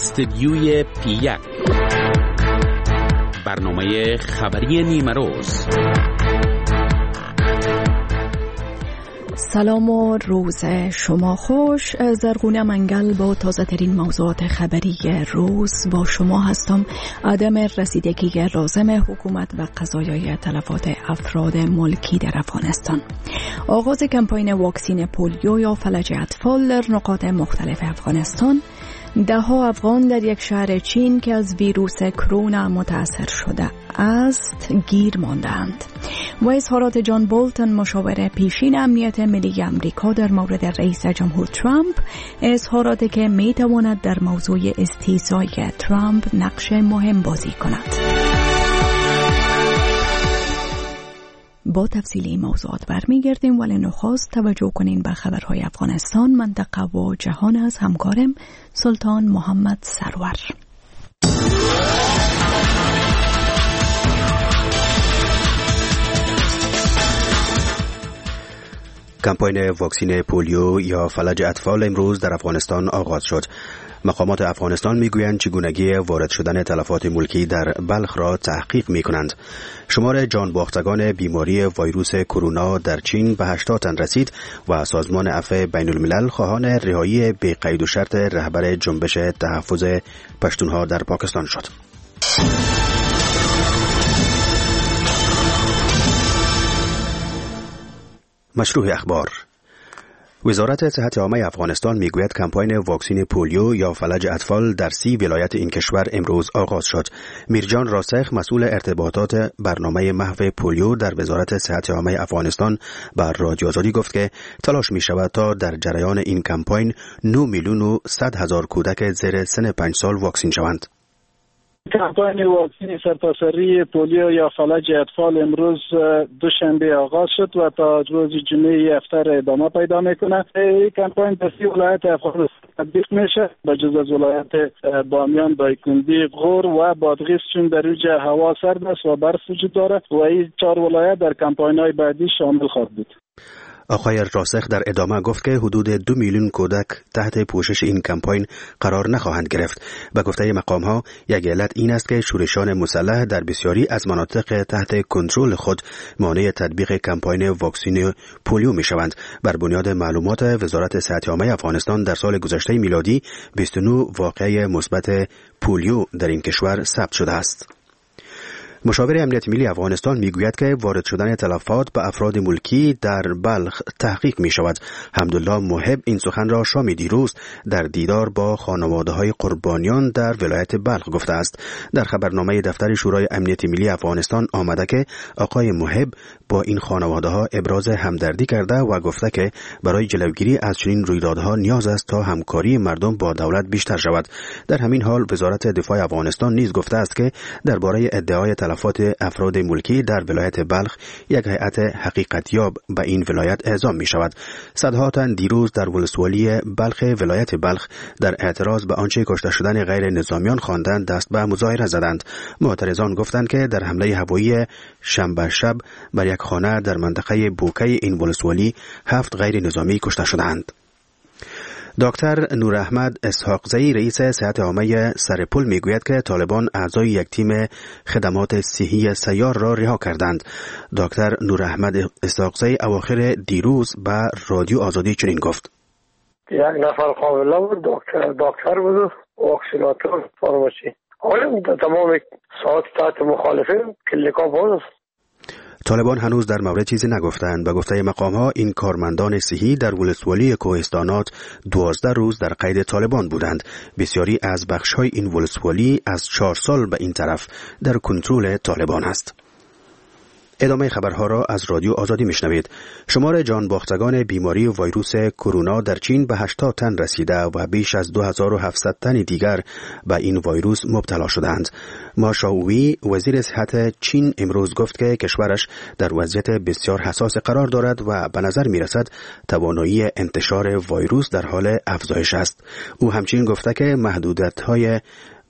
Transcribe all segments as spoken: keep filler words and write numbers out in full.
استدیوی پی یک، برنامه خبری نیمه روز. سلام و روز شما خوش. زرغونه منگل با تازه ترین موضوعات خبری روز با شما هستم. عدم رسیدگی لازم حکومت و قضایای تلفات افراد ملکی در افغانستان. آغاز کمپاین واکسین پولیو یا فلج اطفال در نقاط مختلف افغانستان. ده ها افغان در یک شهر چین که از ویروس کرونا متاثر شده است گیر ماندند. و اظهارات جان بولتن مشاور پیشین امنیت ملی امریکا در مورد رئیس جمهور ترامپ، اظهاراتی که می تواند در موضوع استیضاح ترامپ نقش مهم بازی کند. با تفصیل این موضوعات برمیگردیم، ولی نخست توجه کنین به خبرهای افغانستان، منطقه و جهان از همکارم سلطان محمد سرور. کمپاین واکسین پولیو یا فلج اطفال امروز در افغانستان آغاز شد. مقامات افغانستان میگویند چگونگی وارد شدن تلفات ملکی در بلخ را تحقیق میکنند. شمار جان باختگان بیماری ویروس کرونا در چین به هشتاد تن رسید و سازمان عفو بین الملل خواهان رهایی بی قید و شرط رهبر جنبش تحفظ پشتونها در پاکستان شد. مشروع اخبار. وزارت صحت عامه افغانستان میگوید کمپاین واکسین پولیو یا فلج اطفال در سی ولایت این کشور امروز آغاز شد. میرجان راسخ مسئول ارتباطات برنامه محو پولیو در وزارت صحت عامه افغانستان بر رادیو آزادی گفت که تلاش می شود تا در جریان این کمپاین نه میلیون و صد هزار کودک زیر سن پنج سال واکسین شوند. کمپاین واکسین سرتاسری پولیو یا فلج اطفال امروز دوشنبه آغاز شد و تا روز جمعه هفته ادامه پیدا میکنه. این کمپاین در سی ولایت افغانستان تطبیق میشه، به جز از ولایت بامیان، دایکنډي، غور و بادغیس، چون در اینجا هوا سرد است و برف وجود داره و این چهار ولایت در کمپاین های بعدی شامل خواهد بود. آقای راسخ در ادامه گفت که حدود دو میلیون کودک تحت پوشش این کمپاین قرار نخواهند گرفت. به گفته مقام ها یک علت این است که شورشان مسلح در بسیاری از مناطق تحت کنترل خود مانع تطبیق کمپاین واکسین پولیو می شوند. بر بنیاد معلومات وزارت صحت عامه افغانستان در سال گذشته میلادی بیست و نه واقعه مثبت پولیو در این کشور ثبت شده است. مشاور امنیت ملی افغانستان میگوید که وارد شدن تلفات به افراد ملکی در بلخ تحقیق می شود. حمدالله محب این سخن را شام دیروز در دیدار با خانواده های قربانیان در ولایت بلخ گفته است. در خبرنامه دفتر شورای امنیت ملی افغانستان آمده که آقای محب با این خانواده ها ابراز همدردی کرده و گفته که برای جلوگیری از چنین رویدادها نیاز است تا همکاری مردم با دولت بیشتر شود. در همین حال وزارت دفاع افغانستان نیز گفته است که درباره ادعای تلفات افراد ملکی در ولایت بلخ یک هیئت حقیقتیاب به این ولایت اعزام می شود. صدها تن دیروز در ولسوالی بلخ ولایت بلخ در اعتراض به آنچه کشته شدن غیر نظامیان خواندند دست به مظاهره زدند. معترضان گفتند که در حمله هوایی شنبه شب بر یک خانه در منطقه بوکی این ولسوالی هفت غیر نظامی کشته شدند. دکتر نور احمد اسحاقزئی رئیس صحت عامه سرپل میگوید که طالبان اعضای یک تیم خدمات صحی سیار را رها کردند. دکتر نور احمد اسحاقزئی اواخر دیروز به رادیو آزادی چنین گفت: یک نفر قابله بود، دکتر دکتر بود، واکسیناتور فارماسی. حالا تمام ساعت تحت مخالفین کلیکا بود. طالبان هنوز در مورد چیزی نگفتند. به گفته مقام‌ها این کارمندان صحی در ولسوالی کوهستانات دوازده روز در قید طالبان بودند. بسیاری از بخش‌های این ولسوالی از چهار سال به این طرف در کنترل طالبان است. ادامه خبرها را از رادیو آزادی میشنوید. شمار جان باختگان بیماری ویروس کرونا در چین به هشتاد تن رسیده و بیش از دو هزار و هفتصد تن دیگر به این ویروس مبتلا شدند. ما شاوی وزیر صحت چین امروز گفت که کشورش در وضعیت بسیار حساس قرار دارد و به نظر می رسد توانایی انتشار ویروس در حال افزایش است. او همچنین گفته که محدودیت‌های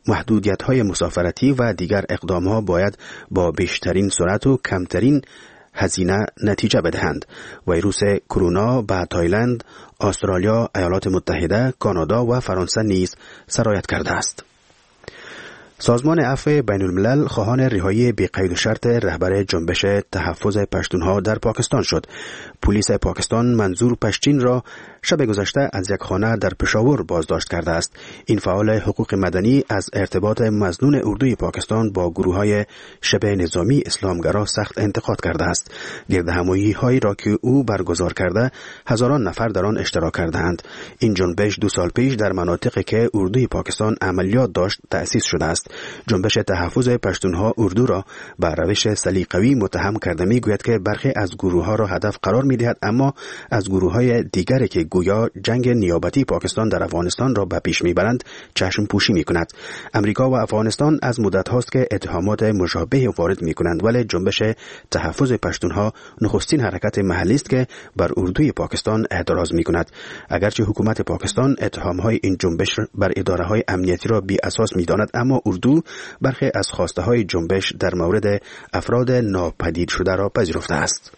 محدودیت‌های مسافرتی و دیگر اقدام‌ها باید با بیشترین سرعت و کمترین هزینه نتیجه بدهند. ویروس کرونا به تایلند، استرالیا، ایالات متحده، کانادا و فرانسه نیز سرایت کرده است. سازمان عفو بین الملل خواهان رهایی بی قید و شرط رهبر جنبش تحفظ پشتونها در پاکستان شد. پلیس پاکستان منظور پشتین را شب گذشته از یک خانه در پشاور بازداشت کرده است. این فعال حقوق مدنی از ارتباط مظنون اردوی پاکستان با گروه‌های شبه نظامی اسلامگرا سخت انتقاد کرده است. گردهمایی هایی را که او برگزار کرده هزاران نفر در آن اشتراک کردند. این جنبش دو سال پیش در مناطقی که اردوی پاکستان عملیات داشت تأسیس شده است. جنبش تحفظ پشتونها اردو را به روش سلیقه‌ای متهم کرده میگوید که برخی از گروه‌ها را هدف قرار می‌دهد، اما از گروه‌های دیگری که گویا جنگ نیابتی پاکستان در افغانستان را به پیش می‌برند چشم پوشی می‌کند. امریکا و افغانستان از مدت هاست که اتهامات مشابه وارد می‌کنند، ولی جنبش تحفظ پشتونها نخستین حرکت محلی است که بر اردوی پاکستان اعتراض می‌کند. اگرچه حکومت پاکستان اتهام‌های این جنبش بر اداره‌های امنیتی را بی اساس می‌داند، اما اردو برخی از خواسته‌های جنبش در مورد افراد ناپدید شده را پذیرفته است.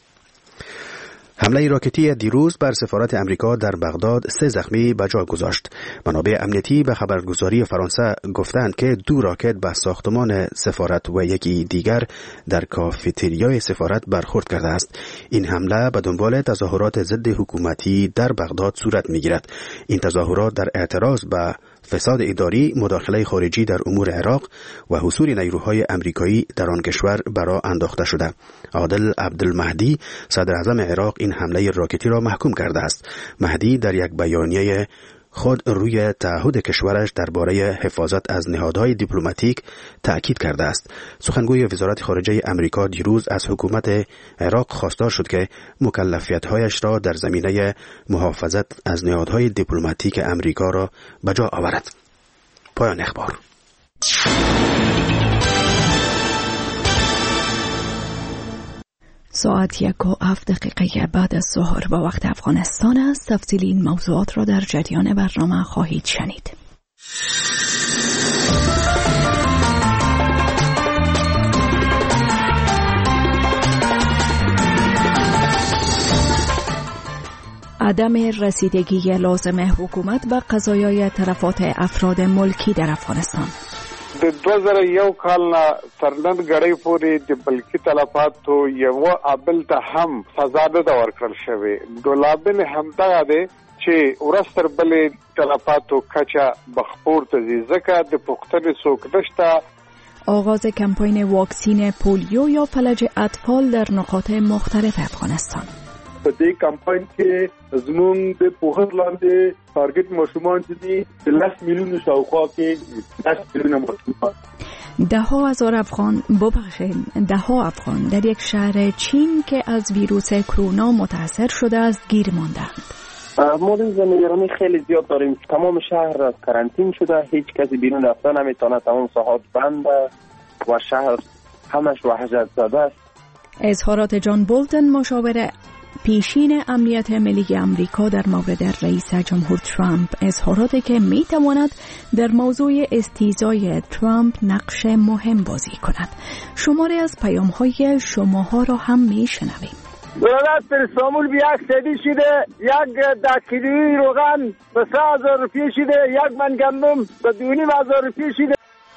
حمله راکتی دیروز بر سفارت امریکا در بغداد سه زخمی به جا گذاشت. منابع امنیتی به خبرگزاری فرانسه گفتند که دو راکت به ساختمان سفارت و یکی دیگر در کافتریای سفارت برخورد کرده است. این حمله به دنبال تظاهرات ضد حکومتی در بغداد صورت می‌گیرد. این تظاهرات در اعتراض به فساد اداری، مداخله خارجی در امور عراق و حصول نیروهای امریکایی در آن کشور برای انداخته شده. عادل عبدالمهدی صدر اعظم عراق این حمله راکتی را محکوم کرده است. مهدی در یک بیانیه خود روی تعهد کشورش درباره حفاظت از نهادهای دیپلماتیک تأکید کرده است. سخنگوی وزارت خارجه امریکا دیروز از حکومت عراق خواستار شد که مکلفیت‌هایش را در زمینه محافظت از نهادهای دیپلماتیک امریکا را به جا آورد. پایان اخبار. ساعت یک و هفت دقیقه بعد از ظهر با وقت افغانستان است. تفصیل این موضوعات را در جریان برنامه خواهید شنید. عدم رسیدگی لازم حکومت به قضایای تلفات افراد ملکی در افغانستان. د دو زره یو کال نه تر نن غړی پورې د بلکی تلفاتو یو ابل ته هم سزا نه ورکړل شوې. ګلابل همدغه دی چې ورستر بلې تلفاتو کچا بخپور ته ځکه د پختنې څوک نشته. آغاز کمپاین واکسین پولیو یا فلج اطفال در نقاط مختلف افغانستان. په دې کمپاین کې زموږ د پوهنځ لاندې تارګټ ماشومان چې دي لس میلیون شاوخوا کې لس میلیون ماشومان. ده ها هزار افغان ببخشید ده ها افغان در یک شهر چین که از ویروس کرونا متاثر شده است گیر ماندند. ما نگرانی خیلی زیاد داریم. تمام شهر کرانتین شده، هیچ کسی بیرون رفتن نمیتونه، تمام ساحات بنده و شهر همش وحشت زده است. اظهارات جان بولتن مشاور پیشین امنیت ملی امریکا در مورد رئیس جمهور ترامپ، اظهاراتی که می تواند در موضوع استیضای ترامپ نقش مهم بازی کند. شماری از پیام های شماها را هم می شنویم. دولت پر سامول بیا سدی شده، یک ده کیلویی روغن به سه هزار روپیه شده، یک من گندم به دو نیم هزار روپیه شده.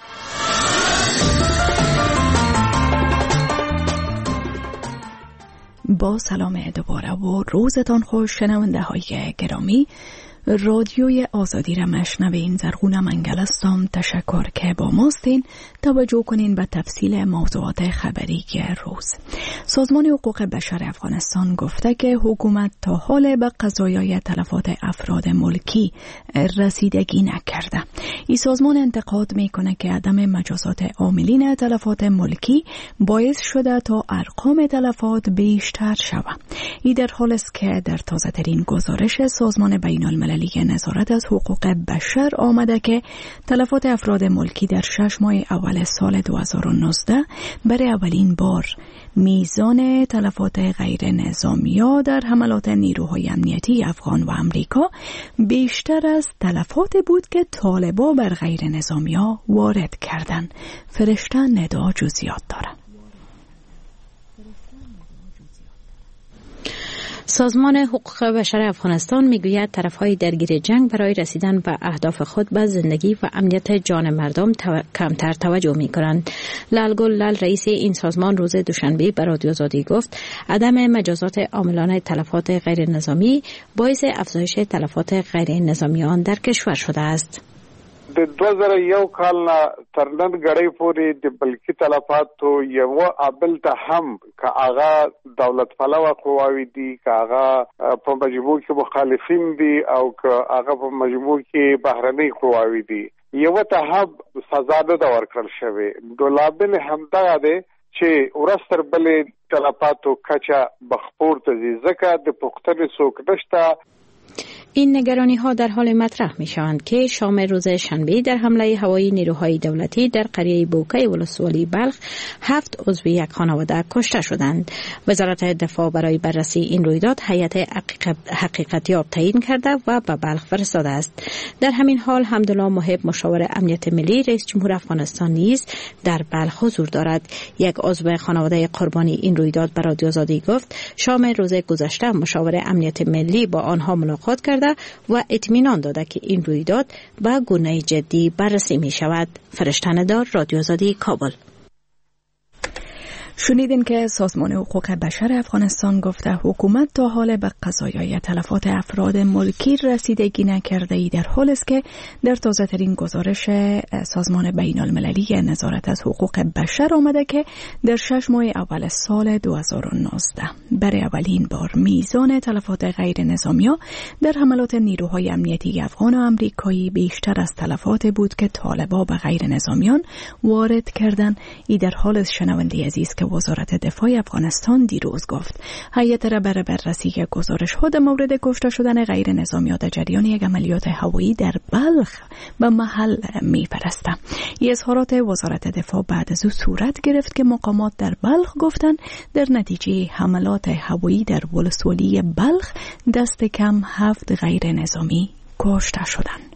با سلام دوباره و روزتان خوش شنونده های گرامی. رادیوی آزادی را مشنوین. زرغونه منگل هستم. تشکر که با ماستین. توجه کنین به تفصیل موضوعات خبری روز. سازمان حقوق بشر افغانستان گفته که حکومت تا حال به قضایای تلفات افراد ملکی رسیدگی نکرده. این سازمان انتقاد میکنه که عدم مجازات عاملین تلفات ملکی باعث شده تا ارقام تلفات بیشتر شود. این در حالی است که در تازه ترین گزارش سازمان بین المللی نظارت از حقوق بشر آمده که تلفات افراد ملکی در شش ماه اول سال دو هزار و نوزده برای اولین بار میزان تلفات غیر نظامی‌ها در حملات نیروهای امنیتی افغان و امریکا بیشتر از تلفات بود که طالبان بر غیر نظامی‌ها وارد کردند. فرشته ندا جزئیات دارد. سازمان حقوق بشر افغانستان میگوید طرفهای درگیر جنگ برای رسیدن به اهداف خود به زندگی و امنیت جان مردم تو... کمتر توجه میکنند. لالگل لال رئیس این سازمان روز دوشنبه به رادیو آزادی گفت عدم مجازات عاملان تلفات غیر نظامی باعث افزایش تلفات غیر نظامیان در کشور شده است. د دوه زره یو کال نه تر نن غړی پورې د بلکی تلفاتو یو ابل ته هم که هغه دولت پلوه قواوی دي، که هغه په مجموع کې مخالفین دي او که هغه په مجموع کې بهرنۍ قواوی دي، یو ته هم سزا نه ده ورکړل شوې. نو لامل همدغه دی چې ورځ تر بلې تلفاتو کچه بخپورته ځي، ځکه د پوښتنې څوک نشته. این نگرانی ها در حال مطرح می شوند که شام روز شنبه در حمله هوایی نیروهای دولتی در قریه بوکه ولسوالی بلخ هفت عضو یک خانواده کشته شدند. وزارت دفاع برای بررسی این رویداد هیئت حقیقتیاب تعیین کرده و به بلخ فرستاده است. در همین حال حمدالله محب مشاور امنیت ملی رئیس جمهور افغانستان نیز در بلخ حضور دارد. یک عضو خانواده قربانی این رویداد به رادیو آزادی گفت شام روز گذشته مشاور امنیت ملی با آنها ملاقات کرد و اطمینان داده که این رویداد با گونه جدی بررسی می شود. فرشتن دار، رادیو آزادی، کابل. شنیدین که سازمان حقوق بشر افغانستان گفته حکومت تا حال به قضایای تلفات افراد ملکی رسیدگی نکرده ای، در حالی است که در تازه ترین گزارش سازمان بین المللی نظارت از حقوق بشر آمده که در شش ماه اول سال دو هزار و نوزده برای اولین بار میزان تلفات غیر نظامیان در حملات نیروهای امنیتی افغان و امریکایی بیشتر از تلفات بود که طالبان به غیر نظامیان وارد کردند. ای در حال شنونده عزیز که وزارت دفاع افغانستان دیروز گفت هیئت را برای بررسی گزارش ها در مورد کشته شدن غیر نظامیان در جریان یک عملیات هوایی در بلخ به محل میفرسته. این اظهارات وزارت دفاع بعد از او صورت گرفت که مقامات در بلخ گفتند در نتیجه حملات هوایی در ولسوالی بلخ دست کم هفت غیر نظامی کشته شدند.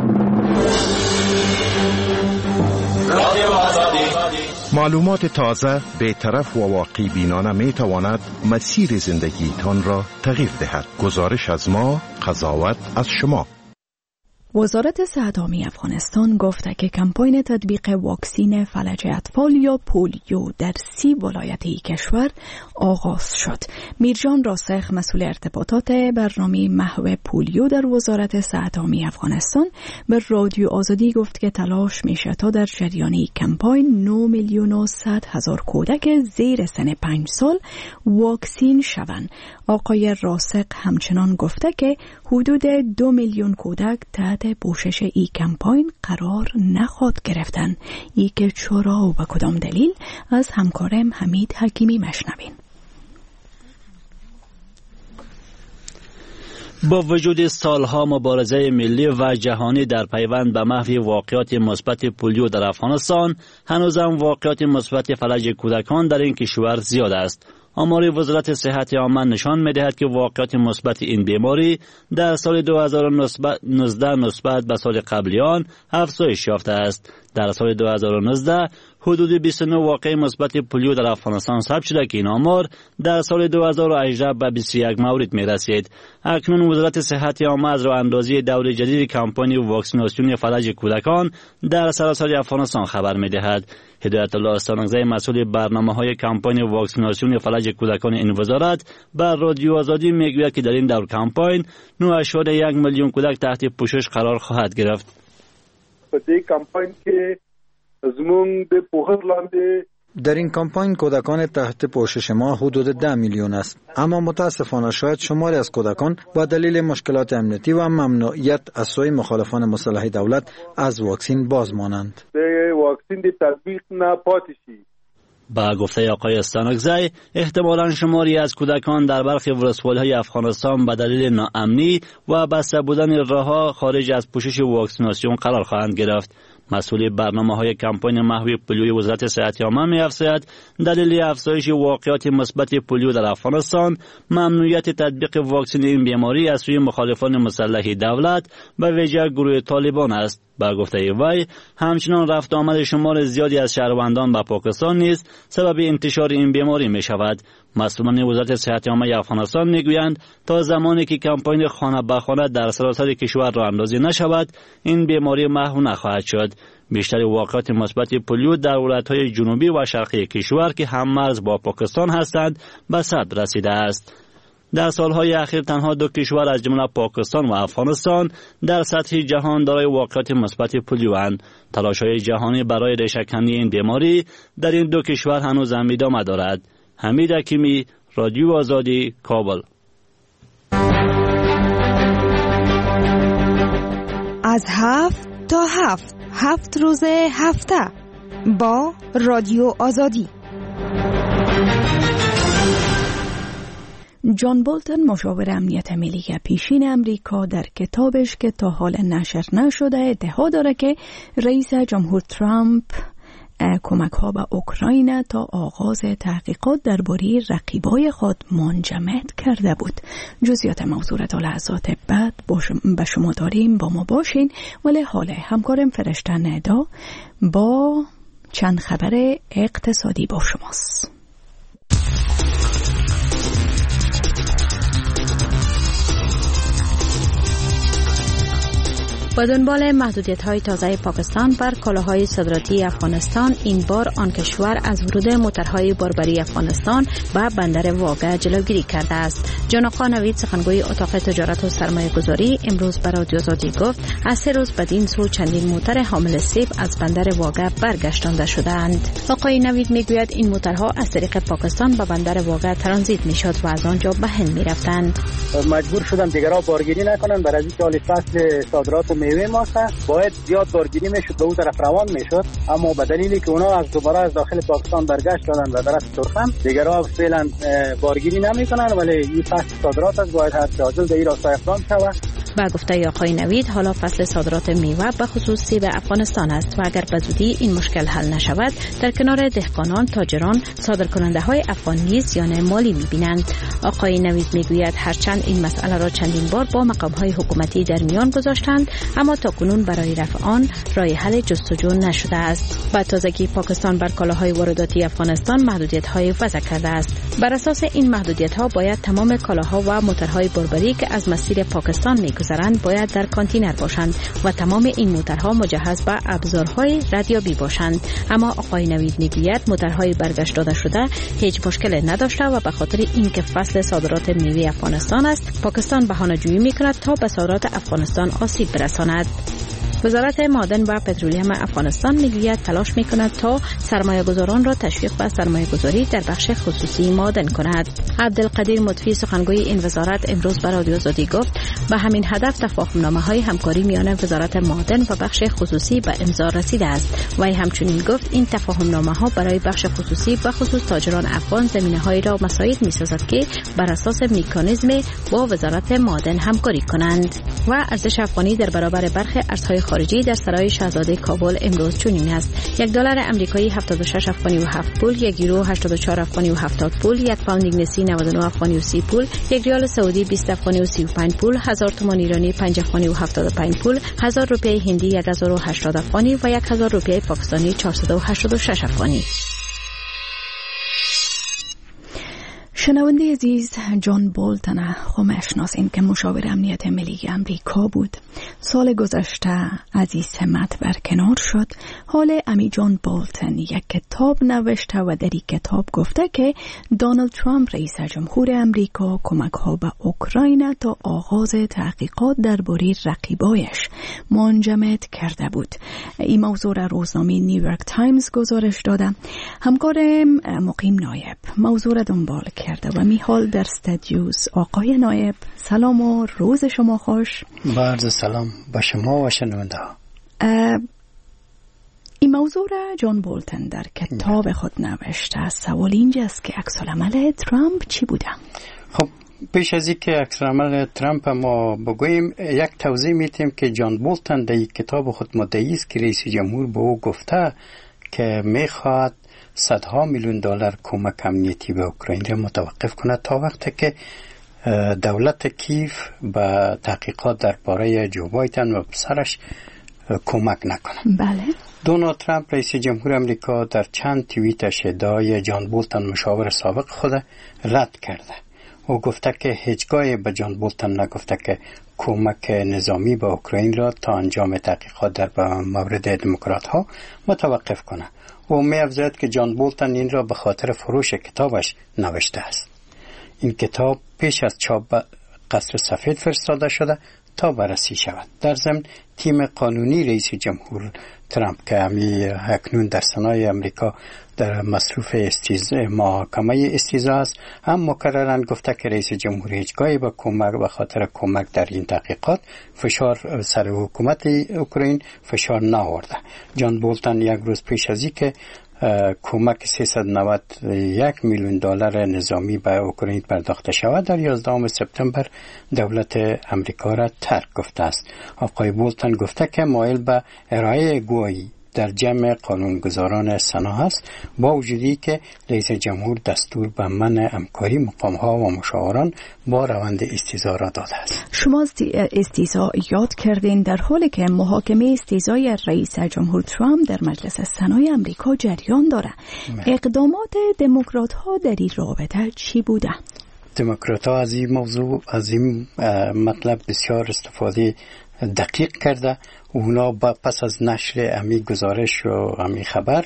معلومات تازه، بی‌طرف و واقعی بینانه می تواند مسیر زندگی تان را تغییر دهد. گزارش از ما، قضاوت از شما. وزارت صحت عامه افغانستان گفته که کمپاین تطبیق واکسین فلج اطفال یا پولیو در سی ولایتی کشور آغاز شد. میرجان راسخ مسئول ارتباطات برنامه محو پولیو در وزارت صحت عامه افغانستان به رادیو آزادی گفت که تلاش میشه تا در جریان کمپاین نه میلیون و صد هزار کودک زیر سن پنج سال واکسین شوند. آقای راسخ همچنان گفته که حدود دو میلیون کودک تحت پوشش ای کمپاین قرار نخواهد گرفتن. ای که چرا و به کدام دلیل از همکارم حمید حکیمی مشنوین. با وجود سالها مبارزه ملی و جهانی در پیوند به محو واقعات مثبت پولیو در افغانستان، هنوزم واقعات مثبت فلج کودکان در این کشور زیاد است. آمار وزارت صحت عامه نشان می‌دهد که واقعات مثبت این بیماری در سال دو هزار و نوزده نسبت به سال قبلی آن افزایش یافته است. در سال دو هزار و نوزده حدود بیست و نه واقعه مثبت پولیو در افغانستان ثبت شده که این آمار در سال دو هزار و هجده به بیست و یک مورد می رسید. اکنون وزارت صحت عامه از راه اندازی دور جدید کمپاین واکسیناسیون فلج کودکان در سراسر افغانستان خبر می دهد. هدایت الله استانگزی مسئول برنامه‌های کمپاین واکسیناسیون فلج کودکان این وزارت بر رادیو آزادی میگوید که در این دور کمپاین نه اشاره یک میلیون کودک تحت پوشش قرار خواهد گرفت. په دې کمپاین کې زموږ د پوهر لاندې در این کمپاین کودکان تحت پوشش ما حدود ده میلیون است، اما متاسفانه شاید شماری از کودکان با دلیل مشکلات امنیتی و ممنوعیت از سوی مخالفان مسلح دولت از واکسین باز مانند. د واکسین د تطبیق نه پاتې شي. با گفته آقای استانکزی احتمالاً شماری از کودکان در برخی ولسوالی‌های افغانستان به دلیل ناامنی و بسته بودن راه‌ها خارج از پوشش واکسیناسیون قرار خواهند گرفت. مسئول برنامه‌های کمپین محو پولیوی وزارت صحت عامه می‌افزاید دلیل افزایش واقعات مثبت پولیو در افغانستان ممنوعیت تطبیق واکسن این بیماری از سوی مخالفان مسلح دولت به ویژه گروه طالبان است. با گفته وی همچنان رفت آمد شمار زیادی از شهروندان به پاکستان نیز سبب انتشار این بیماری می شود. مسئولان وزارت صحت عامه افغانستان میگویند تا زمانی که کمپین خانه به خانه در سراسر کشور راه اندازی نشود این بیماری محو نخواهد شد. بیشتر واقعات مثبت پولیو در ولایت‌های جنوبی و شرقی کشور که هم مرز با پاکستان هستند به صد رسیده است. در سالهای اخیر تنها دو کشور از جمله پاکستان و افغانستان در سطح جهان دارای واقعات مثبت پولیو اند. تلاش‌های جهانی برای ریشه‌کندی این بیماری در این دو کشور هنوز هم ادامه دارد. حمید حکیمی، رادیو آزادی، کابل. از هفت تا هفت هفت روز هفته با رادیو آزادی. جان بولتن مشاور امنیت ملی پیشین امریکا در کتابش که تا حال نشر نشده ادعا داره که رئیس جمهور ترامپ کمک ها به اوکراین تا آغاز تحقیقات درباره رقیبای خود منجمد کرده بود. جزئیات موضوع را تا لحظات بعد به شما داریم، با ما باشین. ولی حالا همکارم فرشته ندا با چند خبر اقتصادی با شماست. با دنبال محدودیت‌های تازه پاکستان بر کالاهای صادراتی افغانستان، این بار آن کشور از ورود موترهای باربری افغانستان به بندر واقع جلوگیری کرده است. جان آقا نوید، سخنگوی اتاق تجارت و سرمایه گذاری، امروز به رادیو آزادی گفت از سه روز بدین سو چندین موتر حامل سیب از بندر واقع برگشتانده شدند. آقای نوید میگوید این موترها از طریق پاکستان به بندر واقع ترانزیت میشد و از آنجا به هند میرفتند. مجبور شدن دیگرها بارگیری نکنن برای اینکه حال فصل صادرات میوه ماست، باید زیاد بارگیری میشد به اون طرف روان میشد، اما به دلیلی که اونا از دوباره از داخل پاکستان برگشت شدن و درست ترخم دیگرها فعلا بارگیری نمیکنن، ولی این فصل صادرات از باید هر عاجل در این راستا اقدام شود. با گفته آقای نوید حالا فصل صادرات میوه به خصوص سیب افغانستان است و اگر به زودی این مشکل حل نشود در کنار دهقانان، تاجران، صادرکننده های افغان نیز زیان مالی میبینند. آقای نوید میگوید هرچند این مسئله را چندین بار با مقام های حکومتی در میان گذاشتند اما تاکنون برای رفع آن راه حل جستجو نشده است. با تازگی پاکستان بر کالاهای وارداتی افغانستان محدودیت های وضع کرده است. بر اساس این محدودیت ها باید تمام کالاها و موترهای باربری که از مسیر پاکستان میگذرند باید در کانتینر باشند و تمام این موترها مجهز به ابزارهای ردیابی باشند. اما آقای نوید میگوید موترهای برگشت داده شده هیچ مشکل نداشته و به خاطر اینکه فصل صادرات میوه افغانستان است پاکستان بهانه‌جویی میکند تا به صادرات افغانستان آسیب برساند. وزارت معدن و پترولیم افغانستان میگوید تلاش میکند تا سرمایه‌گذاران را تشویق به سرمایه‌گذاری در بخش خصوصی معدن کند. عبدالقدیر مطفی، سخنگوی این وزارت، امروز به رادیو آزادی گفت به همین هدف تفاهم‌نامه‌های همکاری میان وزارت معدن و بخش خصوصی به امضا رسیده است. و همچنین گفت این تفاهم‌نامه‌ها برای بخش خصوصی به خصوص تاجران افغان زمینه‌هایی را مساعد می‌سازد که بر اساس مکانیزم با وزارت معدن همکاری کنند. و ارزش افغانی در برابر برخی ارزهای خارجی در سرای شاهزاده کابل امروز چنین است: یک دلار آمریکایی هفتاد و شش افغانی و هفت پول، یک یورو هشتاد و چهار افغانی و هفتاد پول، یک پوند انگلیسی نود و نه افغانی و سی پول، یک ریال سعودی بیست افغانی و سی و پنج پول، هزار تومان ایرانی پنج افغانی و هفتاد و پنج پول، هزار روپیه هندی یک هزار و هشتاد افغانی و یک هزار روپیه پاکستانی چهارصد و هشتاد و شش افغانی. شنونده عزیز، جان بولتن خو میشناسین که مشاور امنیت ملی امریکا بود. سال گذشته از این سمت برکنار شد. حال امی جان بولتن یک کتاب نوشته و در این کتاب گفته که دونالد ترامپ رئیس جمهور امریکا کمک ها به اوکراین تا آغاز تحقیقات درباره رقیبایش منجمد کرده بود. این موضوع را روزنامه نیویورک تایمز گزارش داده. همکارم مقیم نایب موضوع را دنبال کرده و میحال در استودیوز. آقای نایب سلام و روز شما خوش. با عرض سلام با شما و شنونده ها. این موضوع را جان بولتن در کتاب خود نوشته. سوال اینجاست که عکس العمل ترامپ چی بوده؟ خب پیش از اینکه عکس‌العمل ترامپ ما بگوییم، یک توضیح میتیم که جان بولتن در یک کتاب خود مدعی است که رئیس جمهور به او گفته که میخواد صدها میلیون دلار کمک امنیتی به اوکراین را متوقف کنه تا وقتی که دولت کیف به تحقیقات درباره جو بایدن و پسرش کمک نکنه. بله. دونالد ترامپ رئیس جمهور امریکا در چند توییتش ادعای جان بولتن مشاور سابق خود رد کرده. او گفته که هیچگاه به جان بولتن نگفته که کمک نظامی به اوکراین را تا انجام تحقیقات در مورد دموکرات ها متوقف کنه. او می افزاید که جان بولتن این را به خاطر فروش کتابش نوشته است. این کتاب پیش از چاپ قصر سفید فرستاده شده تا بررسی شود. در ضمن تیم قانونی رئیس جمهور ترامپ که همی اکنون در سنای امریکا در مصروف استیزا محاکمه استیزا است، هم مکررن گفته که رئیس جمهور هیچگاهی به کمک به خاطر کمک در این تحقیقات فشار سر حکومت اوکراین فشار نآورده. جان بولتن یک روز پیش از اینکه کمک سیصد و نود و یک میلیون دلار نظامی به اوکراین پرداخته شود در یازدهم سپتامبر دولت امریکا را ترک گفته است. آقای بولتن گفته که مایل به ارائه گواهی در جمع قانونگذاران سنا است، با وجودی که رئیس جمهور دستور به منع همکاری مقام‌ها و مشاوران با روند استیزا را داده است. شما استیزا یاد کردین در حالی که محاکمه استیزای رئیس جمهور ترامپ در مجلس سنای امریکا جریان داره. اقدامات دموکرات ها در این رابطه چی بوده؟ دموکرات ها از این موضوع از این مطلب بسیار استفاده دقیق کرده. اونا با پس از نشر امی گزارش و امی خبر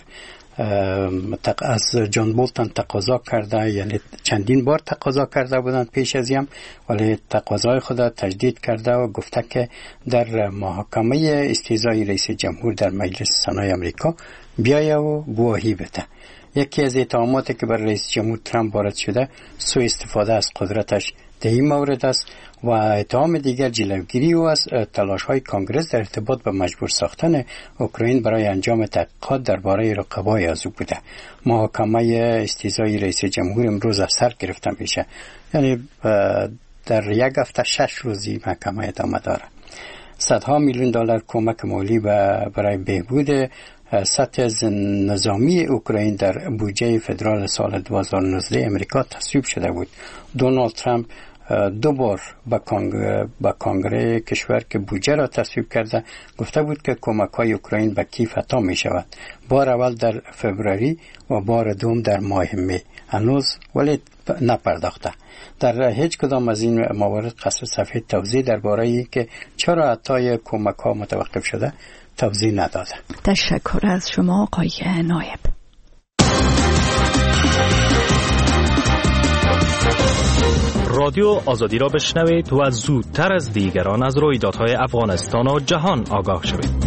از جان بولتن تقاضا کرده، یعنی چندین بار تقاضا کرده بودند پیش از این، ولی تقاضای خود تجدید کرده و گفته که در محاکمه استیزای رئیس جمهور در مجلس سنای امریکا بیایه و گواهی بده. یکی از اتهاماتی که بر رئیس جمهور ترامپ وارد شده سوء استفاده از قدرتش در این مورد است و اتهام دیگر جلوگیری و از تلاش‌های کانگرس در ارتباط به مجبور ساختن اوکراین برای انجام تحقیقات درباره رقبای از او بوده. محاکمه استیزای رئیس جمهور امروز از سر گرفته میشه، یعنی در یک هفته شش روزی محاکمه ادامه داره. صدها میلیون دلار کمک مالی برای بهبود سطح نظامی اوکراین در بودجه فدرال سال دو هزار و نوزده امریکا تصویب شده بود. دونالد ترامپ دو بار با کانگره, با کانگره کشور که بودجه را تصویب کرده گفته بود که کمک های اوکراین به کیف عطا می شود. بار اول در فبروری و بار دوم در ماه می. هنوز ولی نپرداخته. در هیچ کدام از این موارد قصر سفید توضیح درباره این که چرا عطای کمک ها متوقف شده توضیح نداده. تشکر از شما آقای نایب. رادیو آزادی را بشنوید و زودتر از دیگران از رویدادهای افغانستان و جهان آگاه شوید.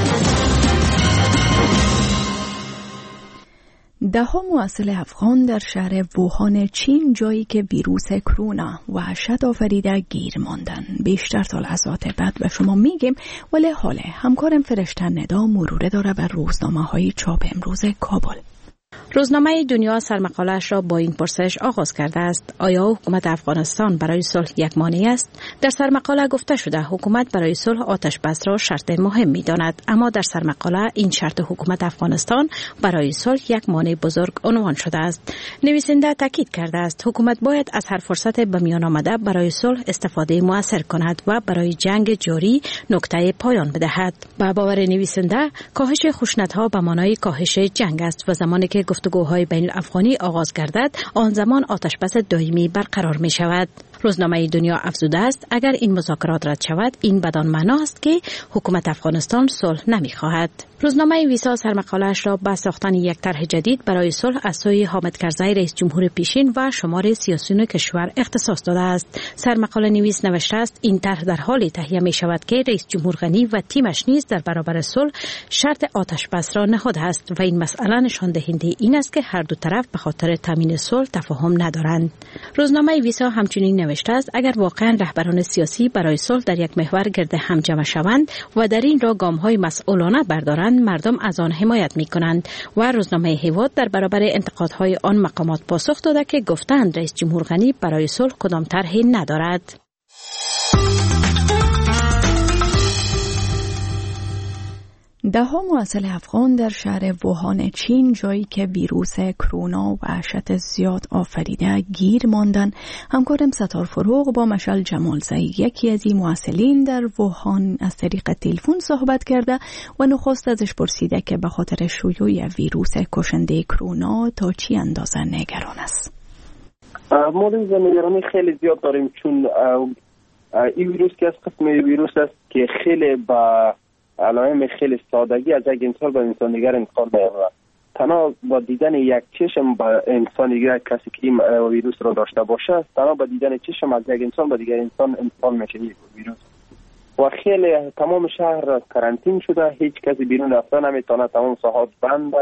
ده ها محصل افغان در شهر ووهان چین، جایی که ویروس کرونا وحشت آفریده، گیر ماندن. بیشتر تا لحظات بعد به شما میگیم، ولی حاله همکارم فرشته ندا مروره داره بر روزنامه های چاپ امروز کابل. روزنامه دنیا سرمقاله‌اش را با این پرسش آغاز کرده است: آیا حکومت افغانستان برای صلح یک مانع است؟ در سرمقاله گفته شده حکومت برای صلح آتش بس را شرط مهم می‌داند، اما در سرمقاله این شرط حکومت افغانستان برای صلح یک مانع بزرگ عنوان شده است. نویسنده تاکید کرده است حکومت باید از هر فرصت به میان آمده برای صلح استفاده مؤثر کند و برای جنگ جاری نقطه پایان بدهد. با باور نویسنده کاهش خشونت‌ها به معنای کاهش جنگ است و زمانی که گفتگوهای بین الافغانی آغاز گردد آن زمان آتش بس دائمی برقرار می شود. روزنامه دنیا افزوده است اگر این مذاکرات رد شود این بدان معنا است که حکومت افغانستان صلح نمی خواهد. روزنامه ویسا سرمقاله‌اش را با ساختن یک طرح جدید برای صلح از سوی حامد کرزی رئیس جمهور پیشین و شمار سیاسیون کشور اختصاص داده است. سرمقاله نویس نوشته است این طرح در حالی تهیه می شود که رئیس جمهور غنی و تیمش نیز در برابر صلح شرط آتش بس را نهاده است و این مسئله نشان دهنده این است که هر دو طرف به خاطر تامین صلح تفاهم ندارند. روزنامه ویسا همچنین نوشته است اگر واقعا رهبران سیاسی برای صلح در یک محور گرد هم جمع شوند و در این را گام‌های مسئولانه بردارند، مردم از آن حمایت می‌کنند. و روزنامه هیواد در برابر انتقادهای آن مقامات پاسخ داده که گفتند رئیس جمهور غنی برای صلح کدام طرحی ندارد. ده ها محصل افغان در شهر ووهان چین، جایی که ویروس کرونا وحشت زیاد آفریده، گیر ماندن. همکارم ستار فروغ با مشعل جمالزایی، یکی از این محصلین در ووهان، از طریق تلفن صحبت کرده و نخست ازش پرسیده که به خاطر شیوع ویروس کشنده کرونا تا چی اندازه نگران است. ما نگرانی خیلی زیاد داریم، چون این ویروس که از قسم ویروس است که خیلی با علائم خیلی سادگی از یک انسان به انسان دیگر انتقال می‌یابد. تنها با دیدن یک چشم با انسان دیگر، کسی که این ویروس را داشته باشه، تنها با دیدن چشم از یک انسان به دیگر انسان انتقال میشه این ویروس. و خیلی تمام شهر کرانتین شده، هیچ کسی بیرون رفتن نمیتونه، تمام ساحات بند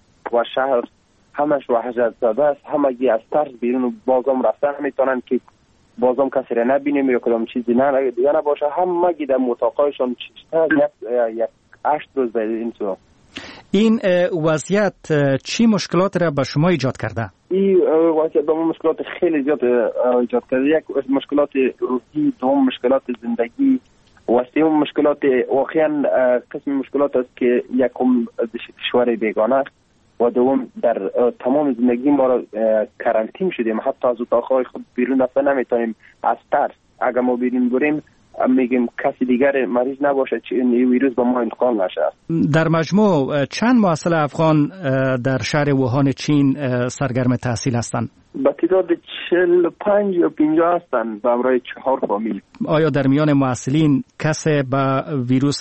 و شهر همش وحشت زده است. همگی از ترس بیرون بازم رفتن نمیتونن که بازم کسی را نبینیم یا کدام چیزی نه دیگه نباشه. همگی در اتاقایشان چیزتر یک یک هشت روز در این صورت. این وضعیت چی مشکلات را به شما ایجاد کرده؟ این وضعیت به ما مشکلات خیلی زیاد ایجاد کرده. یک مشکلات روحی، دوم مشکلات زندگی و سوم مشکلات واقعا قسم مشکلات است که یکم کشور بیگانه و دوم در تمام زندگی ما را کرانتین شدیم، حتی از اتاقهای خود بیرون رفتن نمیتونیم از ترس. اگر ما بیرون بریم میگیم کسی دیگر مریض نباشه چه این ویروس به ما انتقال نشه. در مجموع چند محصل افغان در شهر ووهان چین سرگرم تحصیل هستند؟ با تعداد چهل و پنج یا پنجاه هستند به همراه چهار فامیل. آیا در میان محصلین کسی به ویروس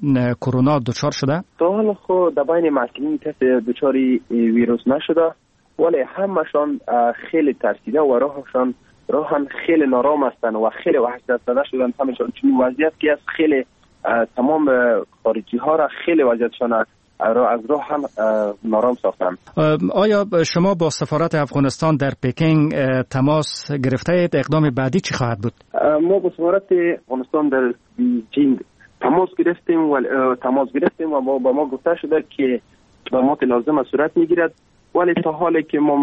کرونا دچار شده؟ تا حالا خود در بین محصلین کسی دچار ویروس نشده، ولی همشان خیلی ترسیده و راهشان راهن خیلی نارام هستند و خیلی وحشت زده شدن. همشان چون وضعیت که از خیلی تمام خارجی ها را خیلی وضعیتشان از راه هم نارام ساختن. آیا شما با سفارت افغانستان در پکینگ تماس گرفته اید؟ اقدام بعدی چی خواهد بود؟ ما با سفارت افغانستان در بیجینگ تماس گرفتیم و تماس گرفتیم و با ما گفته شده که اقدامات لازم صورت میگیرد، ولی تا حالی که ما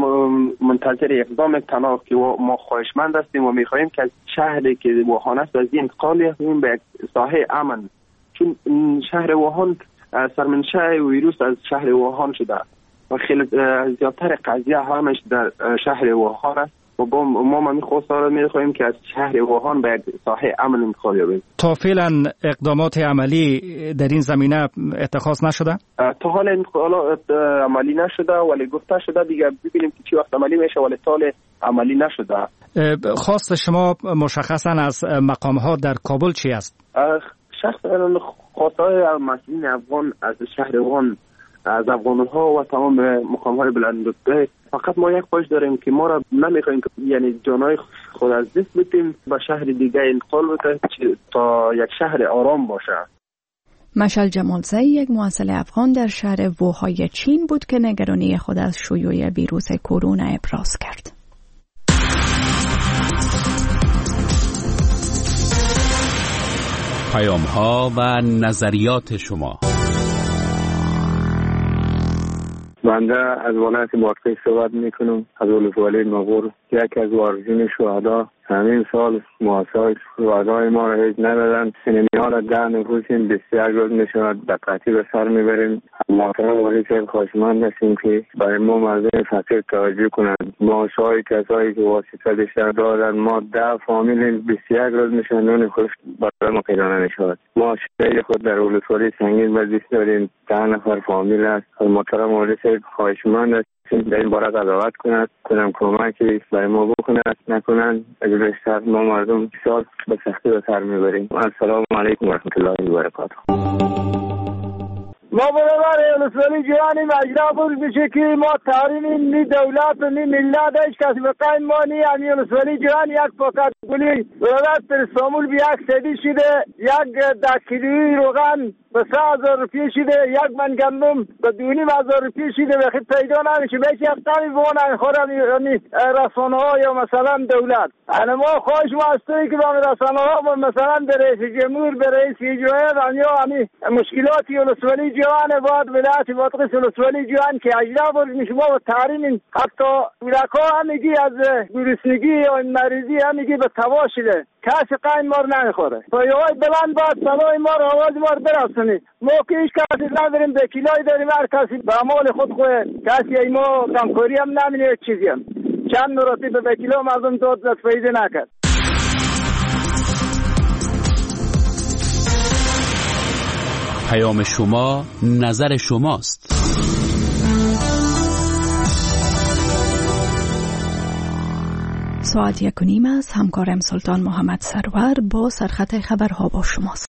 منتظر اقدام تنها که ما خواهشمند هستیم و میخواهیم که از شهری که ووهان است از این انتقال یابیم به ساحه امن، چون شهر ووهان سرمنشأ ویروس از شهر ووهان شده و خیلی زیادتر قضیه همش در شهر ووهان است و با ما ما می‌خواستیم می‌خواهیم که از شهر ووهان به ساحه امن انتقال یابیم. تا فعلا اقدامات عملی در این زمینه اتخاذ نشده؟ تا حالا انتقالات عملی نشده، ولی گفته شده دیگه ببینیم که چی وقت عملی میشه، ولی تا عملی نشده. خواست شما مشخصا از مقام‌ها در کابل چی است؟ شخصا خواستهای مسئولین افغان از شهر ووهان، از افغان‌ها و تمام مقام‌های بلندرتبه، فقط ما یک خواهش داریم که ما را نمیخوایم که یعنی جانای خود از دست بدیم به شهر دیگه انتقال بده تا یک شهر آرام باشه. مشعل جمالزایی، یک محصل افغان در شهر ووهان چین بود که نگرانی خود از شیوع ویروس کرونا ابراز کرد. پیام‌ها و نظریات شما. بنده از ولایت بادغیس صحبت میکنم، از ولسوالی مغور. یکی از وارثین شهدا همین سال محاسبه شهدای ما را هیچ ندادن. اینها را ده نفوسیم بیست و یک روز میشود به قطعی به سر میبریم. محترم والی صاحب خواهشمند هستیم که برای ما مردم فقیر توجه کنند. معاشهای کسایی که واسطه بیشتر دارند، ما ده فامیل بیست و یک روز میشن نون خوش برای ما پیدا نمیشود. ما شهر خود در ولسوالی سنگین وزیست داریم، ده نفر فامیل است. از محترم والی صاحب خواهشمند است در این باره قضاوت کند، کنم کمکی برای ما بکند، نکنند اگر بیشتر ما مردم بسیار به سختی به سر میبریم. السلام علیکم و رحمت الله و برکاته. ما برابر ولسوالی جوانی مجرا بود میشه که ما تاریم نی دولت و نی ملت هیچ کسی بقایم ما نی همی ولسوالی جوان یک پاکت گلی برابر پر سامول بی یک سدی شده یک دکیلوی روغن به سه هزار روپیه شده یک من گندم به دونیم هزار روپیه شده به خیلی پیدا نمیشه بیشی افتانی بونه خورم رسانه ها یا مثلا دولت انا ما خواهش ما استوی که با رسانه ها مثلا به رئیس جمهور به رئیس اجرایی یا همی مشکلاتی ولسوالی جوان باید ولایت باطقس ولسوالی جوان که اجرا بود میشه ما به تحریم حتی ولکا همیگی از گرسنگی یا مریضی همیگی به توا شده کسی قایم مار نمیخوره پایهای بلند باید صدای ما رو آواز ما رو برسونید ما که هیچ کسی نداریم به کلای داریم هر کسی به اعمال خود خواه کسی ای ما کمکاری هم نمینه چیزی هم چند مراتب به کلا مردم داد دست فایده نکرد. پیام شما نظر شماست. ساعت یک و نیم است. همکارم سلطان محمد سرور با سرخط خبرها با شماست.